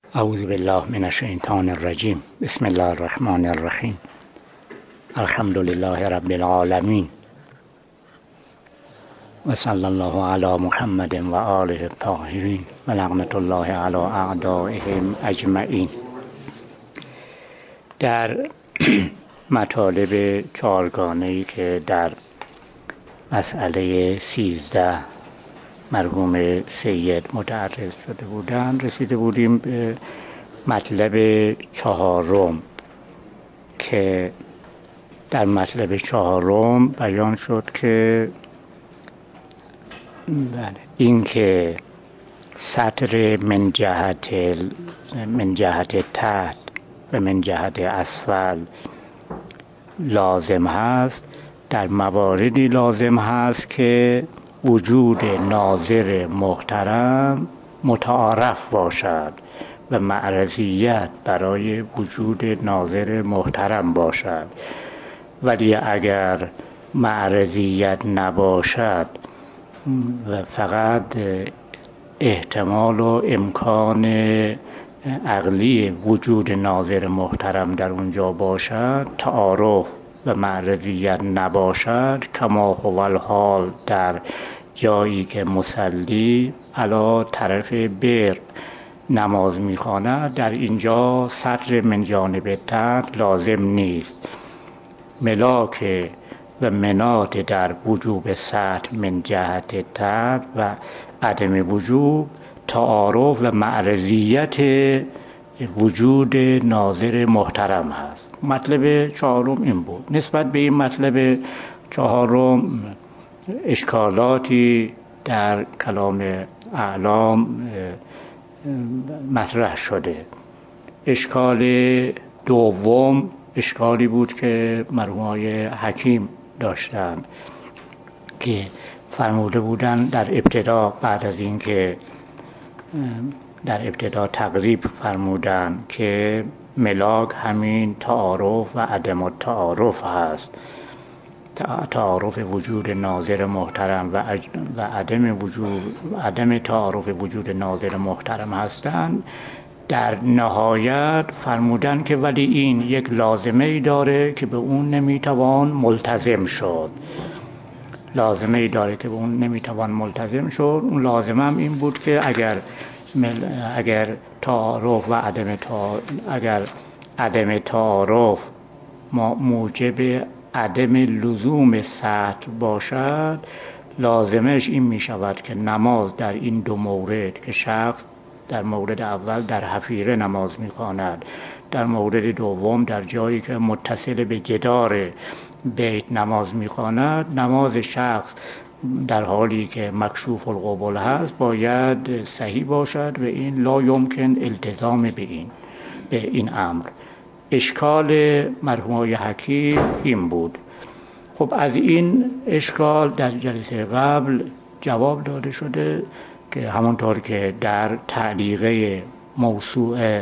اعوذ بالله من الشیطان الرجیم. بسم الله الرحمن الرحیم. الحمد لله رب العالمین و صلی الله علی محمد و آله الطاهرین و لعنت الله علی اعدائهم اجمعین. در مطالب چهارگانه‌ای که در مسئله 13 مرحوم سید متعرض شده بودند رسیده بودیم به مطلب چهارم که در مطلب چهارم بیان شد که این که سطر من جهت تحت و من جهت اسفل لازم هست، در مواردی لازم هست که وجود ناظر محترم متعارف باشد و معرضیت برای وجود ناظر محترم باشد. ولی اگر معرضیت نباشد و فقط احتمال و امکان عقلی وجود ناظر محترم در اونجا باشد، تعارف و معرضیت نباشد، کما هو الحال در جایی که مصلی علی طرف بر نماز میخواند، در اینجا سطر من جانب تحت لازم نیست. ملاک و منات در وجوب سطر من جهت تحت و عدم وجوب تعارف و معرضیت وجود ناظر محترم هست. مطلب چهارم این بود. نسبت به این مطلب چهارم اشکالاتی در کلام اعلام مطرح شده. اشکال دوم اشکالی بود که مرحوم حکیم داشتند که فرموده بودند در ابتدا، بعد از این که در ابتدا تقریب فرمودند که ملاک همین تعارف و عدم التعارف هست. تعارف وجود ناظر محترم و عدم تعارف وجود ناظر محترم هستند. در نهایت فرمودن که ولی این یک لازمه ای داره که به اون نمیتوان ملتزم شد. لازمه ای داره که به اون نمیتوان ملتزم شد. اون لازمه هم این بود که اگر تعارف و عدم تعارف موجب عدم لزوم سطر باشد، لازمش این می شود که نماز در این دو مورد که شخص در مورد اول در حفیره نماز می خواند، در مورد دوم در جایی که متصل به جدار بیت نماز می خواند، نماز شخص در حالی که مکشوف القبول هست باید صحیح باشد و این لا یمکن التزام به این امر. اشکال مرحوم حکیم این بود. خب از این اشکال در جلسه قبل جواب داده شده که همونطور که در تعلیقه موسوعه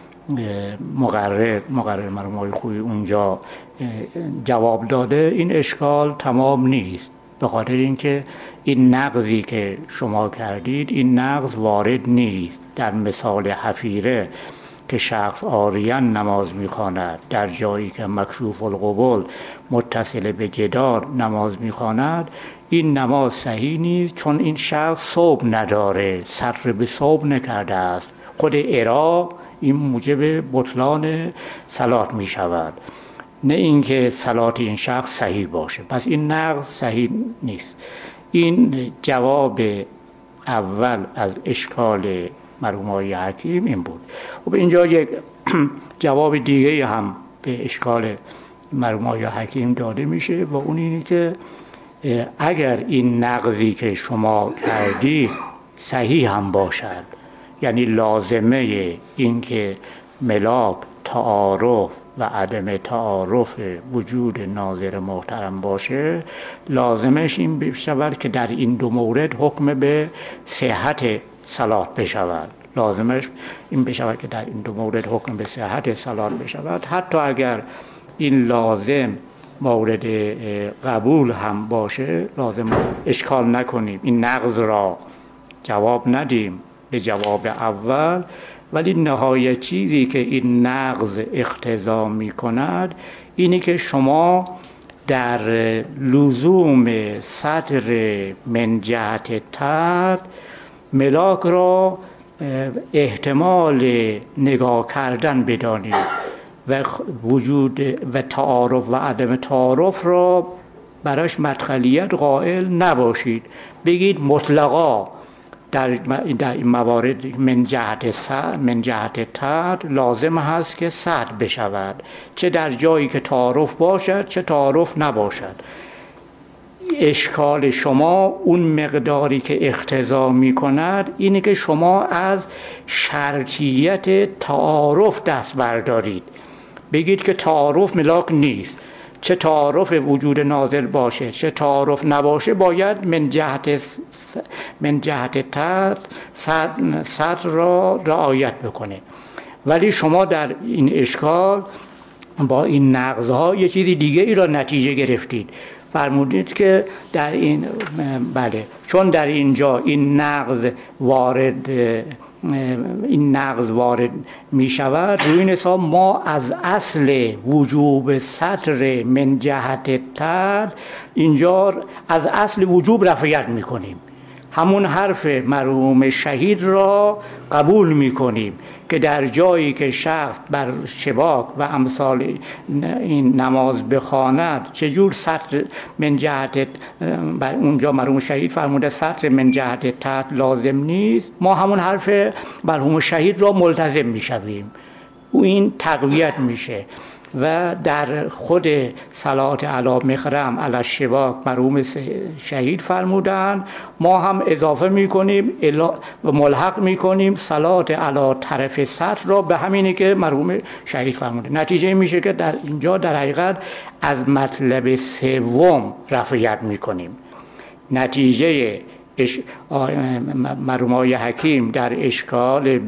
مقرر مرحوم خویی اونجا جواب داده، این اشکال تمام نیست، به خاطر اینکه این نقضی که شما کردید این نقض وارد نیست. در مثال حفیره که شخص عاریان نماز میخواند در جایی که مکشوف القبول متصل به جدار نماز میخواند، این نماز صحیح نیست، چون این شخص ثوب نداره، سطر به ثوب نکرده است. خود ارا این موجب بطلان صلات میشود، نه اینکه صلات این شخص صحیح باشه. پس این نقض صحیح نیست. این جواب اول از اشکال مرحوم حکیم این بود. خب اینجا یک جواب دیگه هم به اشکال مرحوم حکیم داده میشه و اون اینه که اگر این نقضی که شما کردی صحیح هم باشد، یعنی لازمه این که ملاک تعارف و عدم تعارف وجود ناظر محترم باشه، لازمش این بشود که در این دو مورد حکم به صحت صلات بشود. لازمش این بشود که در این دو مورد حکم به صحت صلات بشود. حتی اگر این لازم مورد قبول هم باشه، لازم اشکال نکنیم، این نقض را جواب ندیم به جواب اول، ولی نهایت چیزی که این نقض اقتضا می کند اینی که شما در لزوم سطر من جهت تحت ملاک را احتمال نگاه کردن بدانید و وجود و تعارف و عدم تعارف را براش مدخلیت قائل نباشید. بگید مطلقا در این موارد من جهت تحت لازم هست که سطر بشود، چه در جایی که تعارف باشد چه تعارف نباشد. اشکال شما اون مقداری که اقتضا می کند اینه که شما از شرطیت تعارف دست بردارید، بگید که تعارف ملاک نیست، چه تعارف وجود ناظر باشه چه تعارف نباشه باید من جهت تحت سطر را رعایت بکنه. ولی شما در این اشکال با این نقضها یه چیزی دیگه ای را نتیجه گرفتید. فرمودید که در این چون در اینجا این نقض وارد می شود، روی این حساب ما از اصل وجوب سطر من جهت تحت اینجا از اصل وجوب رفعیت می کنیم. همون حرف مرحوم شهید را قبول می کنیم که در جایی که شخص بر شباک و امثال این نماز بخواند چجور سطر من جهت اونجا مرحوم شهید فرموده سطر من جهت تحت لازم نیست، ما همون حرف مرحوم شهید را ملتزم می شویم، این تقویت میشه. و در خود صلات علی مخرم علی الشباک مرحوم شهید فرمودن ما هم اضافه میکنیم و ملحق میکنیم صلات علی طرف سطر را به همینی که مرحوم شهید فرموده. نتیجه میشه که در اینجا در حقیقت از مطلب سوم رفعیت میکنیم. نتیجه مرحوم آقای حکیم در اشکال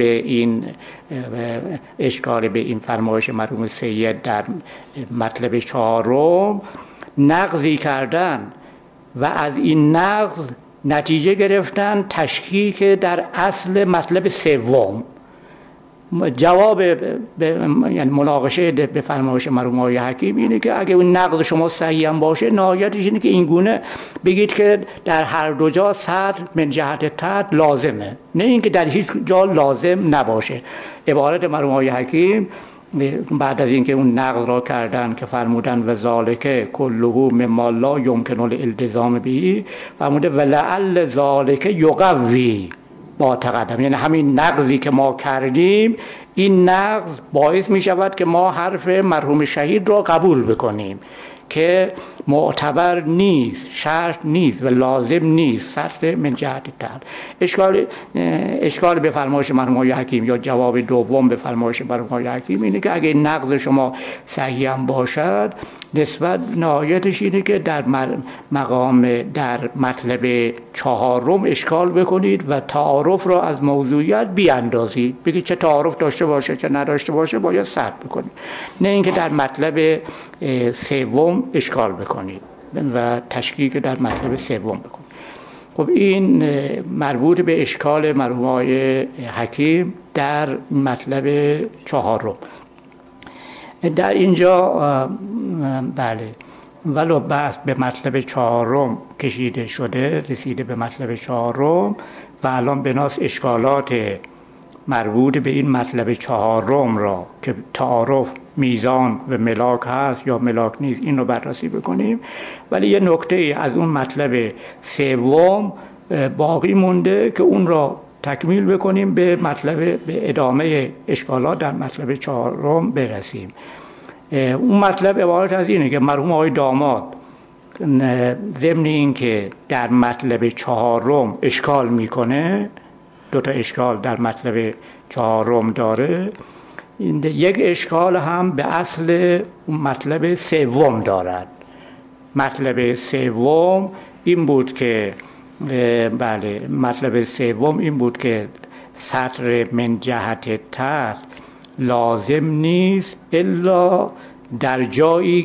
به این فرمایش مرحوم سید در مطلب چهارم نقضی کردن و از این نقض نتیجه گرفتن تشکیک در اصل مطلب سوم. جواب یعنی مناقشه به فرمایش مرحوم آقای حکیم اینه که اگه اون نقض شما صحیح هم باشه نهایتش اینه که این گونه بگید که در هر دو جا سطر من جهت تحت لازمه، نه اینکه در هیچ جا لازم نباشه. عبارت مرحوم آقای حکیم بعد از اینکه اون نقض را کردن که فرمودن و ذالک کله مما لا یمکن الالتزام به، فرموده ولعل ذالک یقوی ما تقدم، یعنی همین نقضی که ما کردیم این نقض باعث می شود که ما حرف مرحوم شهید را قبول بکنیم که معتبر نیست، شرط نیست و لازم نیست سطر من جهت تحت. اشکال به فرمایش مرحوم آقای حکیم یا جواب دوم به فرمایش مرحوم آقای حکیم اینه که اگه نقض شما صحیح هم باشد نسبت نهایتش اینه که در مقام در مطلب چهارم اشکال بکنید و تعارف را از موضوعیت بیاندازید، بگید چه تعارف داشته باشه چه نداشته باشه باید سطر بکنید، نه اینکه در مطلب سوم اشکال بکنید و تشکیک در مطلب سوم بکنید. خب این مربوط به اشکال مرحوم آقای حکیم در مطلب چهارم. در اینجا ولو بحث به مطلب چهارم کشیده شده، رسیده به مطلب چهارم و الان بناس اشکالات مربوط به این مطلب چهارم را که تعارف میزان و ملاک هست یا ملاک نیست این رو بررسی بکنیم. ولی یه نکته از اون مطلب سوم باقی مونده که اون را تکمیل بکنیم به ادامه اشکالات در مطلب چهارم برسیم. اون مطلب عبارت از اینه که مرحوم آقای داماد ضمن این که در مطلب چهارم اشکال میکنه، دو تا اشکال در مطلب چهارم داره، یک اشکال هم به اصل مطلب سوم دارد. مطلب سوم این بود که مطلب سوم این بود که سطر من جهت تحت لازم نیست الا در جایی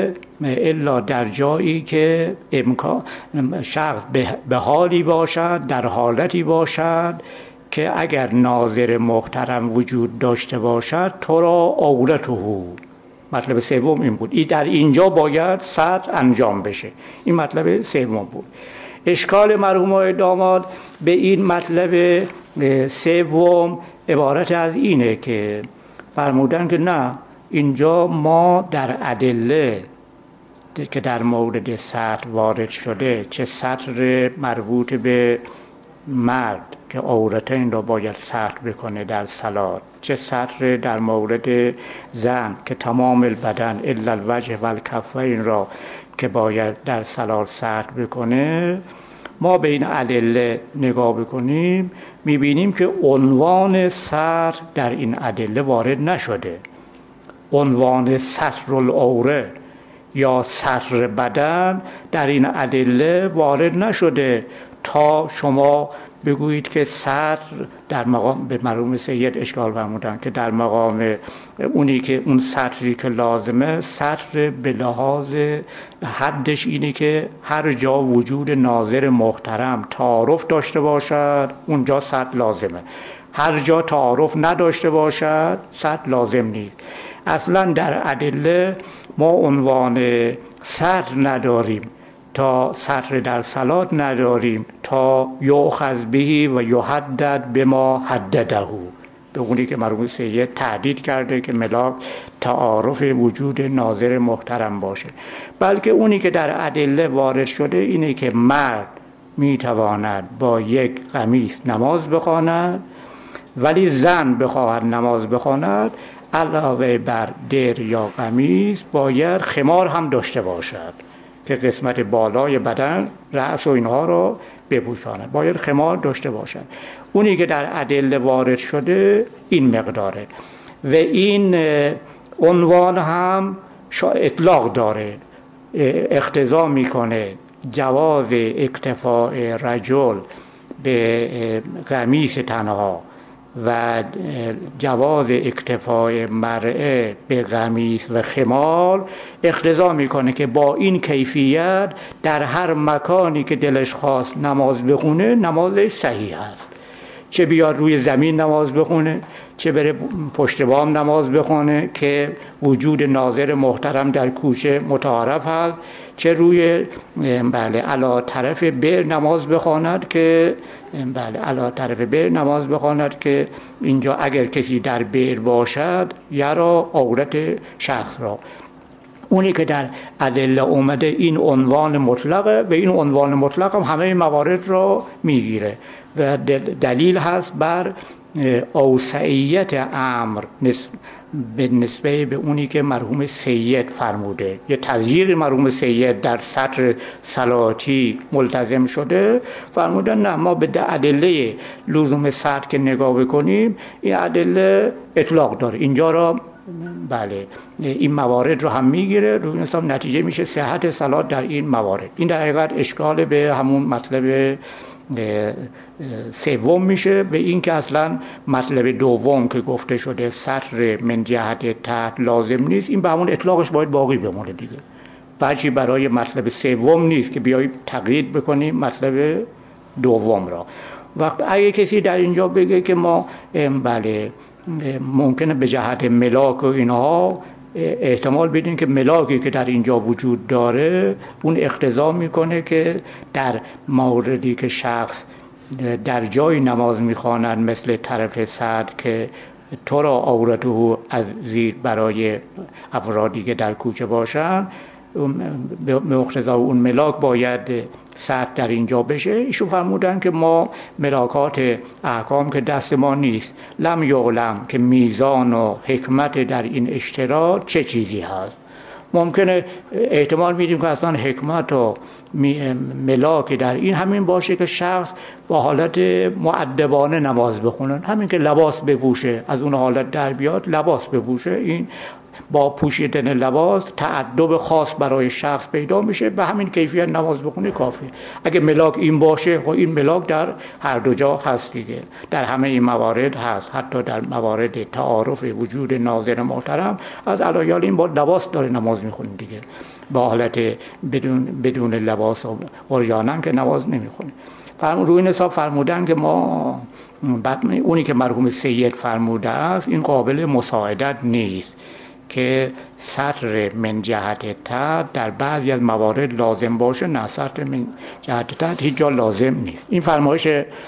که امکان شخص به حالی باشد، در حالتی باشد که اگر ناظر محترم وجود داشته باشد تو را عورته. مطلب سوم این بود. در اینجا باید سطر انجام بشه. این مطلب سوم بود. اشکال مرحوم آقای داماد به این مطلب سوم عبارت از اینه که فرمودن که نه، اینجا ما در ادله که در مورد سطر وارد شده، چه سطر مربوط به مرد که عورتین را باید سطر بکنه در صلات، چه سطر در مورد زن که تمام البدن الا الوجه و الکفین را که باید در صلات سطر بکنه، ما به این ادله نگاه بکنیم میبینیم که عنوان سطر در این ادله وارد نشده. عنوان سطر العوره یا سطر بدن در این ادله وارد نشده تا شما بگویید که سطر در مقام، به مرحوم سید اشکال فرمودن که در مقام اونی که اون سطری که لازمه، سطر به لحاظ حدش اینه که هر جا وجود ناظر محترم تعارف داشته باشد اونجا سطر لازمه، هر جا تعارف نداشته باشد سطر لازم نیست. اصلا در ادله ما عنوان سطر نداریم، تا سطر در صلات نداریم تا یؤخذ به و یحدد بما حدده، به اونی که مرحوم سید تهدید کرده که ملاک تعارف وجود ناظر محترم باشه، بلکه اونی که در ادله وارد شده اینه که مرد میتواند با یک قمیص نماز بخواند، ولی زن بخواهد نماز بخواند علاوه بر در یا قمیص باید خمار هم داشته باشد که قسمت بالای بدن، رأس و اینها رو بپوشاند، باید خمار داشته باشد. اونی که در ادله وارد شده این مقداره و این عنوان هم اطلاق داره، اقتضا میکنه جواز اکتفاء رجل به قمیص تنها و جواز اکتفای مرأة به قمیص و خمار اقتضا میکنه که با این کیفیت در هر مکانی که دلش خواست نماز بخونه نمازش صحیح است، چه بیاد روی زمین نماز بخونه، چه بره پشت بام نماز بخونه که وجود ناظر محترم در کوچه متعارف هست، چه روی علا طرف بر نماز بخواند که علا طرف بر نماز بخواند که اینجا اگر کسی در بر باشد یرا عورت شخص را. اونی که در ادله اومده این عنوان مطلقه و این عنوان مطلق هم همه موارد را میگیره و دلیل هست بر اوسعیت امر به نسبه به اونی که مرحوم سید فرموده. یه تذییر مرحوم سید در سطر صلاتی ملتزم شده، فرمودن نه، ما به ادله لزوم سطر که نگاه بکنیم این ادله اطلاق داره، اینجا را بله این موارد رو هم میگیره، روی این حساب نتیجه میشه صحت صلات در این موارد. این در حقیقت اشکال به همون مطلب سوم میشه، به این که اصلا مطلب دوم که گفته شده سطر من جهت تحت لازم نیست، این به همون اطلاقش باید باقی بمونه دیگه، بچی برای مطلب سوم نیست که بیایید تقیید بکنیم مطلب دوم را. وقت اگه کسی در اینجا بگه که ما بله ممکنه به جهت ملاک و اینها احتمال بدین که ملاکی که در اینجا وجود داره اون اقتضا میکنه که در موردی که شخص در جای نماز میخواند مثل طرف صدر که تو را عورته از زیر برای افرادی که در کوچه باشن، به اقتضا اون ملاک باید سطر در اینجا بشه. ایشون فرمودن که ما ملاکات احکام که دست ما نیست، لم یعلم که میزان و حکمت در این اشتراط چه چیزی هست. ممکنه احتمال میدیم که اصلا حکمت و ملاک در این همین باشه که شخص با حالت مؤدبانه نماز بخونه، همین که لباس بپوشه، از اون حالت در بیاد لباس بپوشه، این با پوشیدن لباس تأدب خاص برای شخص پیدا میشه، به همین کیفیت نماز بخونه کافیه. اگه ملاک این باشه و این ملاک در هر دو جا هست دیگه، در همه این موارد هست، حتی در موارد تعارف وجود ناظر محترم از علایال این با لباس داره نماز میخونه دیگه، با حالت بدون لباس و عریانن که نماز نمیخونه. روی حساب فرمودن که ما اونی که مرحوم سید فرموده است این قابل مساعدت نیست که سطر من جهت تحت در بعضی از موارد لازم باشه. نه، سطر من جهت تحت هیچ جا لازم نیست. این فرمایش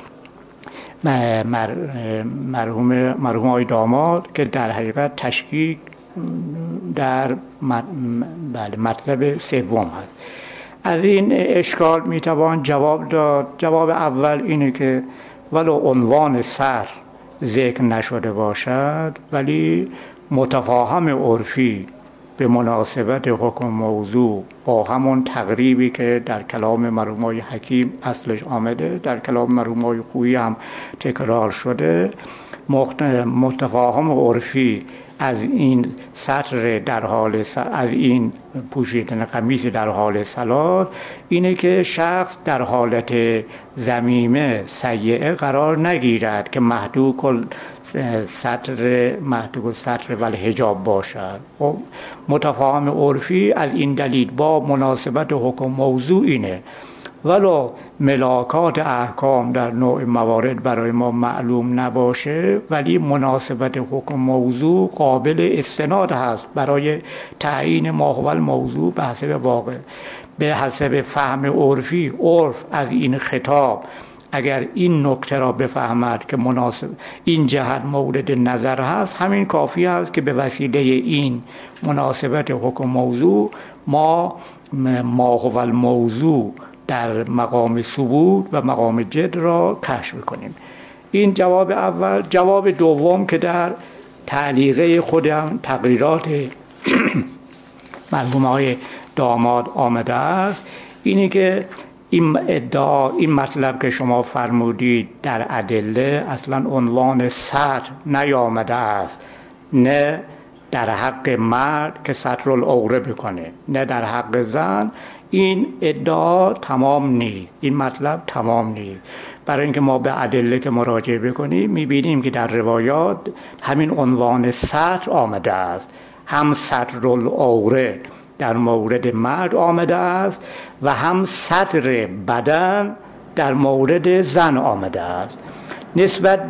مرحوم آقای داماد که در حقیقت تشکیک در مطلب سوم هست. از این اشکال میتوان جواب داد. جواب اول اینه که ولو عنوان سطر ذکر نشده باشد ولی متفاهم عرفی به مناسبت حکم موضوع با همون تقریبی که در کلام مرحوم آقای حکیم اصلش آمده، در کلام مرحوم آقای خویی هم تکرار شده، متفاهم عرفی از این سطر در حال از این پوشیدن قمیص در حال صلات اینه که شخص در حالت ذمیمه سیئه قرار نگیرد که محدود سطر و حجاب باشد. متفاهم عرفی از این دلیل با مناسبت حکم موضوع اینه ولو ملاکات احکام در نوع موارد برای ما معلوم نباشه ولی مناسبت حکم موضوع قابل استناد هست برای تعیین ما هو الموضوع به حسب واقع، به حسب فهم عرفی. عرف از این خطاب اگر این نکته را بفهمد که مناسب این جهت مورد نظر هست، همین کافی است که به وسیله این مناسبت حکم موضوع ما هو الموضوع در مقام ثبوت و مقام جد را کشف کنیم. این جواب اول. جواب دوم که در تعلیقه خودم تقریرات مرحوم آقای داماد آمده است اینی که این ادعا، این مطلب که شما فرمودید در ادله اصلا عنوان سطر نیامده است، نه در حق مرد که ستر العوره بکنه نه در حق زن. این ادعا تمام نیست، این مطلب تمام نیست. برای اینکه ما به ادله که مراجعه بکنیم میبینیم که در روایات همین عنوان سطر آمده است، هم ستر العوره در مورد مرد آمده است و هم ستر بدن در مورد زن آمده است. نسبت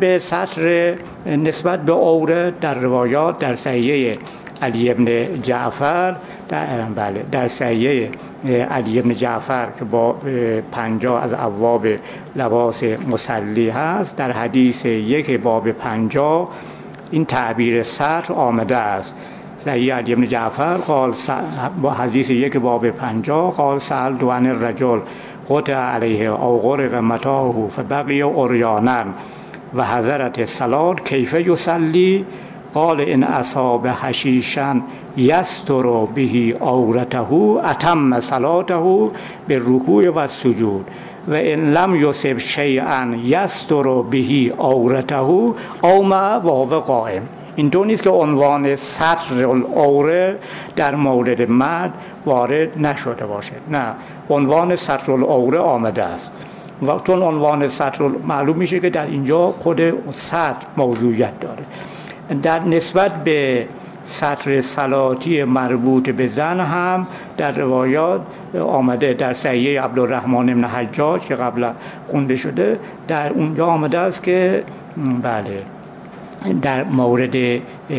به عوره در روایات در صحیح علی ابن جعفر در صحیح علی ابن جعفر که با 50 از ابواب لباس مصلی هست، در حدیث 1 باب 50 این تعبیر سطر آمده است. صحیح علی ابن جعفر قال با حدیث 1 باب 50 قال سألت عن الرجل قطع علیه او غرق متاعه فبقی عریانا و حضرت الصلاة کیف یصلی قال ان اصاب حشیشا یستر به عورته اتم صلاته بالرکوع و السجود و ان لم یصب شیئا یستر به عورته او ما وهو قائم. این دو نیست که عنوان ستر العوره در مورد مرد وارد نشده باشه، نه، عنوان ستر العوره آمده است و چون عنوان ستر معلوم میشه که در اینجا خود ستر موضوعیت داره. در نسبت به ستر صلاتی مربوط به زن هم در روایات آمده، در صحیح عبدالرحمن بن حجاج که قبلا خونده شده در اونجا آمده است که بله در مورد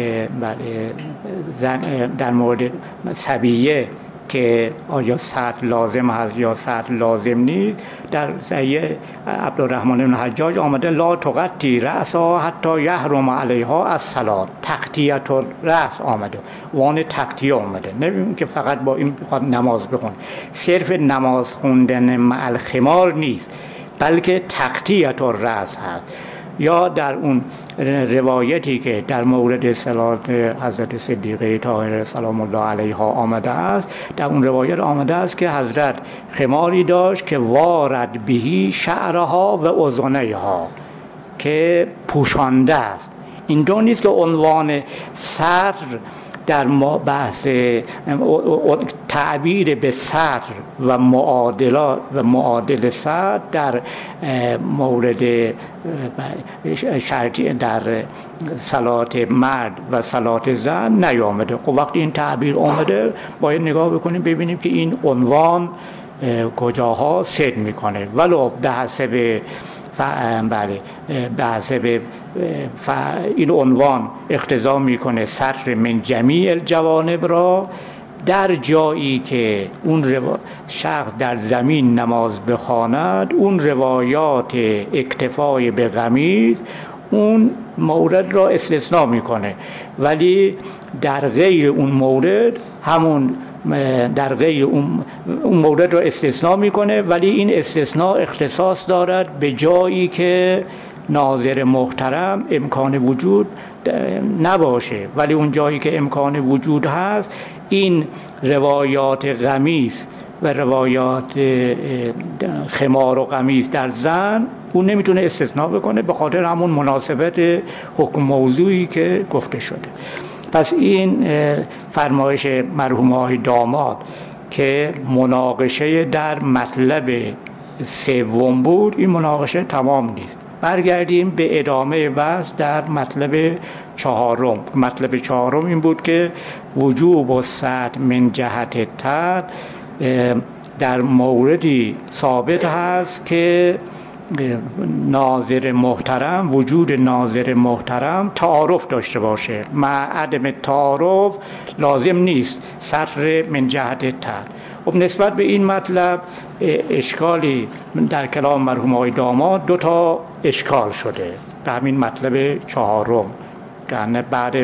در مورد صبیه که آیا سطر لازم هست یا سطر لازم نیست، در صحیح عبدالرحمن بن حجاج آمده لا تغطی رأسها حتی یحرم علیها الصلاة. تغطیه الرأس آمده، وان تغطیه آمده، نه که فقط با این بخواد نماز بخونه. صرف نماز خوندن مع الخمار نیست بلکه تغطیه الرأس هست. یا در اون روایتی که در مورد صلات حضرت صدیقه طاهره سلام الله علیها آمده است، در اون روایت آمده است که حضرت خماری داشت که وارد بهی شعرها و اذنیها که پوشانده است. این دو نیست که عنوان سطر در بحث تعبیر به سطر و معادل سطر در مورد شرطی در صلات مرد و صلات زن نیامده. خب وقتی این تعبیر آمده باید نگاه بکنیم ببینیم که این عنوان کجاها صدق میکنه، ولو به حسب این عنوان اقتضا میکنه سطر من جمیع الجوانب را. در جایی که اون شخص در زمین نماز بخواند، اون روایات اکتفای به قمیص اون مورد را استثناء میکنه، ولی در غیر اون مورد اون مورد را استثناء میکنه، ولی این استثناء اختصاص دارد به جایی که ناظر محترم امکان وجود نباشه، ولی اون جایی که امکان وجود هست این روایات قمیص و روایات خمار و قمیص در زن اون نمیتونه استثناء بکنه، به خاطر همون مناسبت حکم موضوعی که گفته شده. پس این فرمایش مرحوم آقای داماد که مناقشه در مطلب سوم بود، این مناقشه تمام نیست. برگردیم به ادامه بحث در مطلب چهارم. مطلب چهارم این بود که وجوب السطر من جهت تر در موردی ثابت هست که ناظر محترم، وجود ناظر محترم تعارف داشته باشه. مع عدم تعارف لازم نیست سطر من جهت تر. خب نسبت به این مطلب اشکالی در کلام مرحوم آقای داماد 2 تا اشکال شده در همین مطلب چهارم، یعنی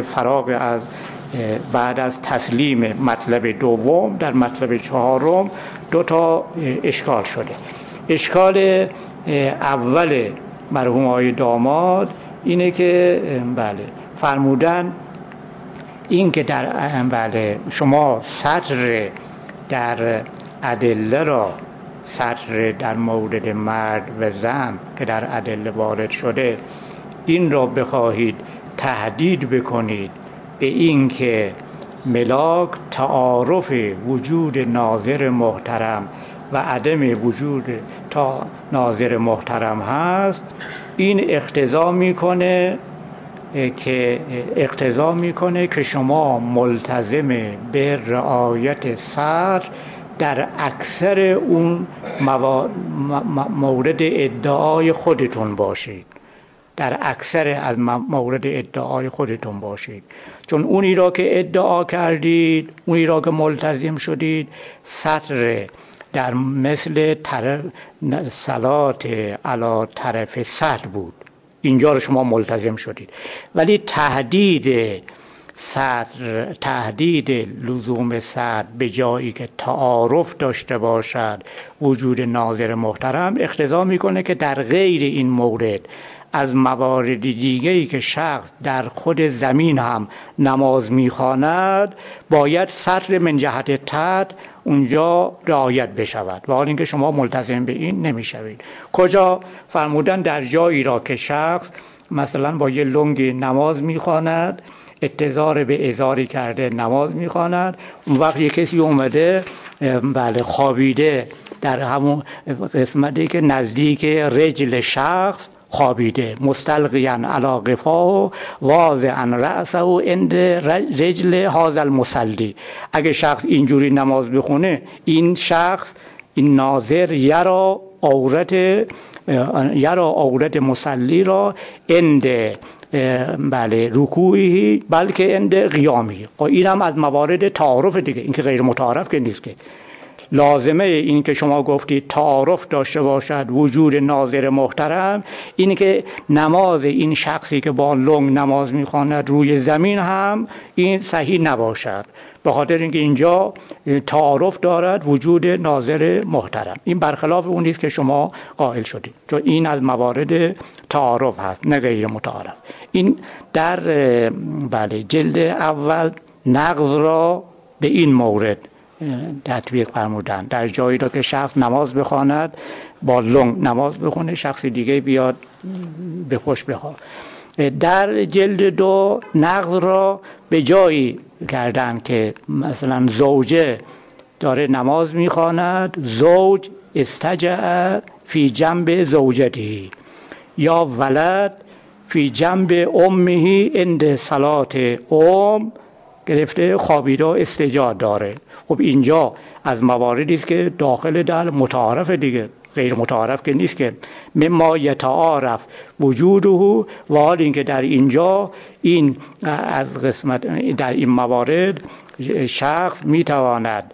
بعد از تسلیم مطلب دوم در مطلب چهارم 2 تا اشکال شده. اشکال اول مرحوم آقای داماد اینه که فرمودن این که در شما سطر در ادله را، سطر در مورد مرد و زن که در ادله وارد شده، این را بخواهید تهدید بکنید به این که ملاک تعارف وجود ناظر محترم و عدم وجود تا ناظر محترم هست، این اقتضا میکنه که شما ملتزم به رعایت سطر در اکثر اون مورد ادعای خودتون باشید، در اکثر از مورد ادعای خودتون باشید، چون اونی را که ادعا کردید، اونی را که ملتزم شدید، سطر در مثل صلات علی طرف سطر بود، اینجا رو شما ملتزم شدید. ولی تهدید لزوم سطر به جایی که تعارف داشته باشد وجود ناظر محترم اقتضا میکنه که در غیر این مورد از موارد دیگه‌ای که شخص در خود زمین هم نماز میخواند باید سطر من جهت تحت اونجا رعایت بشود، و حال اینکه شما ملتزم به این نمیشوید. کجا؟ فرمودن در جایی را که شخص مثلا با یه لنگ نماز میخواند، اتزار به ازاری کرده نماز میخواند، اون وقت یک کسی اومده خوابیده در همون قسمتی که نزدیک رجل شخص خوابیده، مستلقیاً علی قفاه واضعاً رأسه عند رجل هذا المصلی. اگه شخص اینجوری نماز بخونه، این شخص، این ناظر یرا عورت مصلی را عند رکوعی بلکه عند قیامی. این هم از موارد تعارف دیگه، این که غیر متعارف که نیست. که لازمه این که شما گفتید تعارف داشته باشد وجود ناظر محترم، این که نماز این شخصی که با لنگ نماز میخواند روی زمین هم این صحیح نباشد، به خاطر اینکه اینجا تعارف دارد وجود ناظر محترم. این برخلاف اون نیست که شما قائل شدید، چون این از موارد تعارف هست نه غیر متعارف. این در جلد اول نقض را به این مورد تطبیق فرمودن، در جایی را که شخص نماز بخواند با لنگ نماز بخونه، شخص دیگه بیاد به خوش بخواد. در جلد دو نقض را به جایی کردن که مثلا زوجه داره نماز میخواند، زوج استجع فی جنب زوجته، یا ولد فی جنب امه عند صلات گرفته خوابیده استجاع داره. خب اینجا از مواردی است که داخل در متعارف دیگه، غیر متعارف که نیست که. مما یتعارف وجوده، و حال اینکه در اینجا این از قسمت در این موارد شخص میتواند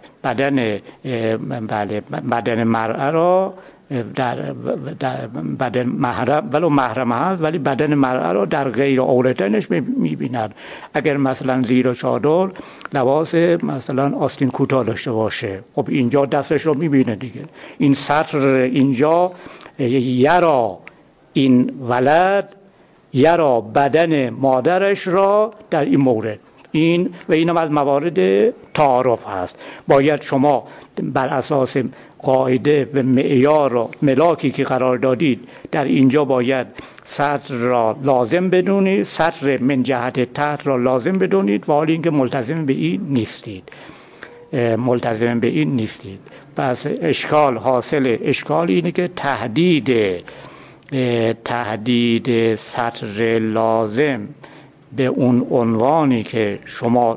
بدن مرأة را در بدن محرم ولو محرم هست ولی بدن مرأة را در غیر عورتنش میبیند. اگر مثلا زیر چادر لباس مثلا آستین کوتاه داشته باشه، خب اینجا دستش رو میبینه دیگه. این سطر اینجا یرا این ولد یرا بدن مادرش را در این مورد، این و اینم از موارد تعارف هست. باید شما بر اساس قاعده و معیار و ملاکی که قرار دادید در اینجا باید سطر را لازم بدونید، سطر من جهت تحت را لازم بدونید، و حال اینکه ملتزم به این نیستید. پس حاصل اشکال اینه که تهدید سطر لازم به اون عنوانی که شما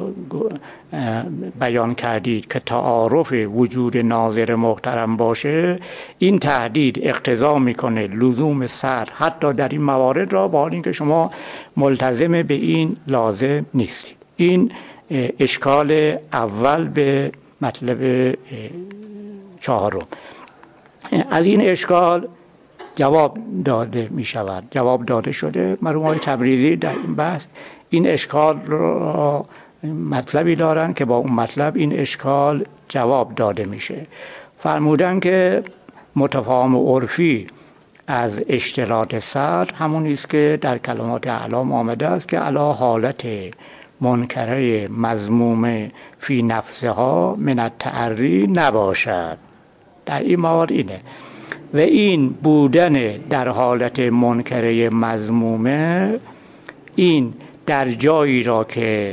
بیان کردید که تعارف وجود ناظر محترم باشه، این تهدید اقتضا میکنه لزوم سطر حتی در این موارد را، با اینکه شما ملتزم به این لازم نیستید. این اشکال اول به مطلب چهارم. از این اشکال جواب داده می شود، جواب داده شده. مرحوم تبریزی در این بحث این اشکال را مطلبی دارن که با اون مطلب این اشکال جواب داده میشه. فرمودن که متفاهم عرفی از اشتراط سطر همون است که در کلمات اعلام آمده است که علی حالت منکره مذمومه فی نفسها من التعری نباشد. در این موارد اینه، و این بودن در حالت منکره مذمومه، این در جایی را که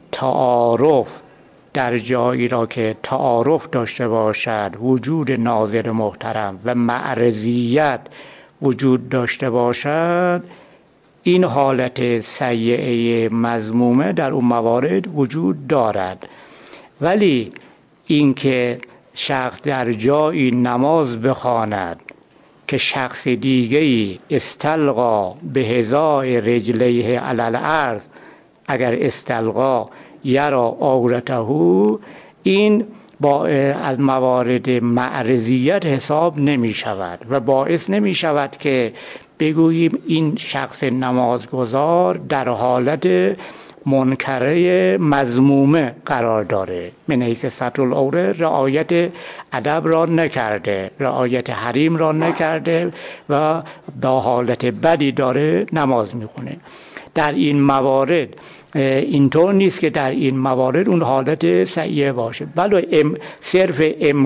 تعارف داشته باشد وجود ناظر محترم و معرضیت وجود داشته باشد، این حالت سیئه مذمومه در اون موارد وجود دارد. ولی اینکه شخص در جایی نماز بخواند که شخص دیگری استلقا به هزای رجلیه علی الارض، اگر استلقا یرا عورته، این با از موارد معرضیت حساب نمی شود و باعث نمی شود که بگوییم این شخص نمازگزار در حالت منکره مذمومه قرار داره، من حیث ستر العوره رعایت ادب را نکرده، رعایت حریم را نکرده و با حالت بدی داره نماز میخونه. در این موارد اینطور نیست که در این موارد اون حالت سیئه باشه، ولی صرف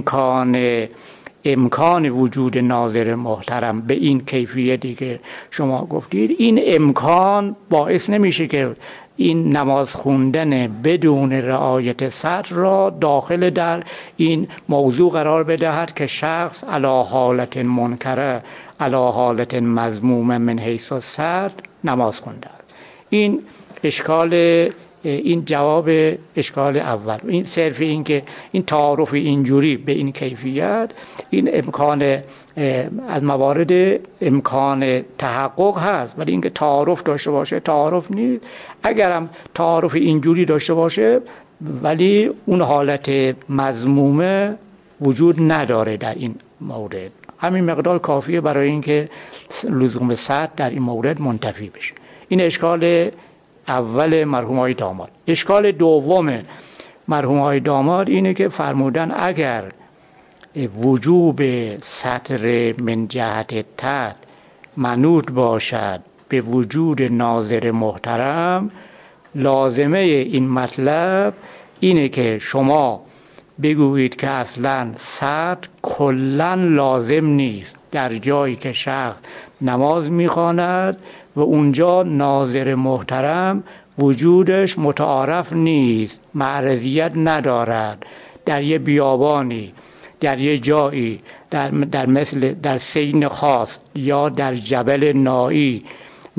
امکان وجود ناظر محترم به این کیفیتی که شما گفتید، این امکان باعث نمیشه که این نماز خوندن بدون رعایت سطر را داخل در این موضوع قرار بدهد که شخص علی حالت منکره علی حالت مذمومه من حیث السطر نماز خونده. این این جواب اشکال اول. این صرف این که این تعارف اینجوری به این کیفیت، این امکان از موارد امکان تحقق هست، ولی اینکه تعارف داشته باشه تعارف نیست. اگرم تعارف اینجوری داشته باشه ولی اون حالت مذمومه وجود نداره در این مورد. همین مقدار کافیه برای اینکه لزوم سطر در این مورد منتفی بشه. این اشکال اول مرحومای داماد. اشکال دوم مرحومای داماد اینه که فرمودن اگر وجوب سطر من جهت تحت منوط باشد به وجود ناظر محترم، لازمه این مطلب اینه که شما بگویید که اصلا سطر کلن لازم نیست. در جایی که شخص نماز میخواند و اونجا ناظر محترم وجودش متعارف نیست، معرضیت ندارد، در یه بیابانی، در یه جایی، در مثل در سین خاص یا در جبل نایی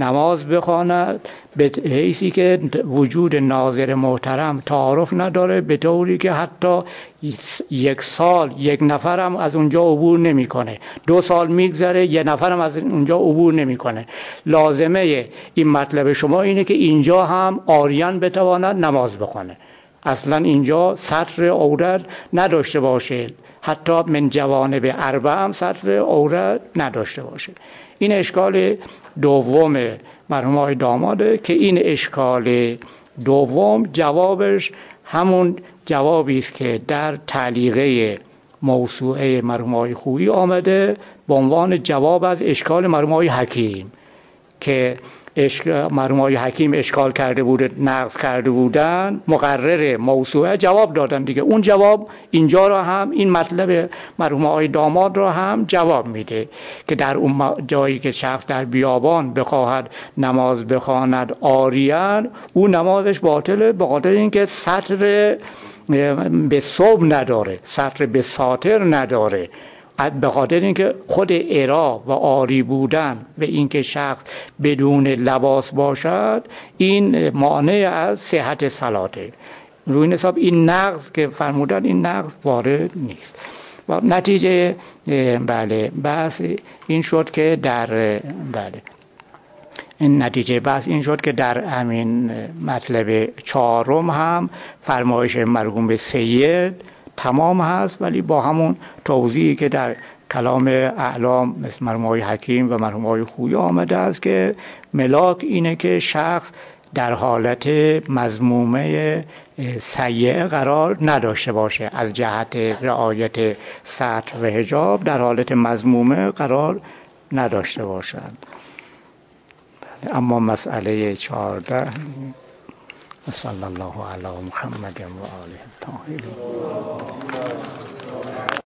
نماز بخواند به حیثی که وجود ناظر محترم تعارف نداره، به طوری که حتی 1 سال 1 نفرم از اونجا عبور نمیکنه، 2 سال میگذره 1 نفرم از اونجا عبور نمیکنه. لازمه این مطلب شما اینه که اینجا هم عاریان بتواند نماز بخونه، اصلا اینجا ستر عورت نداشته باشه، حتی من جوانب 4 هم ستر عورت نداشته باشه. این اشکال دوم مرحوم آقای داماده که این اشکال دوم جوابش همون جوابی است که در تعلیقه موسوعه مرحوم آقای خویی آمده به عنوان جواب از اشکال مرحوم آقای حکیم که مرحوم آقای حکیم اشکال کرده بود، نقض کرده بودن، مقرر موسوعه جواب دادن دیگه. اون جواب اینجا را هم، این مطلب مرحوم آقای داماد را هم جواب میده که در اون جایی که شخص در بیابان بخواهد نماز بخواند عاریان، اون نمازش باطله به خاطر اینکه سطر به صوب نداره، سطر به ساتر نداره، به خاطر اینکه خود عرا و عاری بودن و اینکه شخص بدون لباس باشد این مانع از صحت صلاته. روی این حساب این نقض که فرمودن این نقض وارد نیست. و نتیجه بحث این شد که نتیجه بحث این شد که در همین مطلب 4 هم فرمایش مرحوم سید تمام هست، ولی با همون توضیحی که در کلام اعلام مثل مرحوم آقای حکیم و مرحوم آقای خویی آمده است که ملاک اینه که شخص در حالت مذمومه سیئه قرار نداشته باشه، از جهت رعایت ستر و حجاب در حالت مذمومه قرار نداشته باشد. اما مسئله 14 صلی الله علی محمد و آله الطاهرین.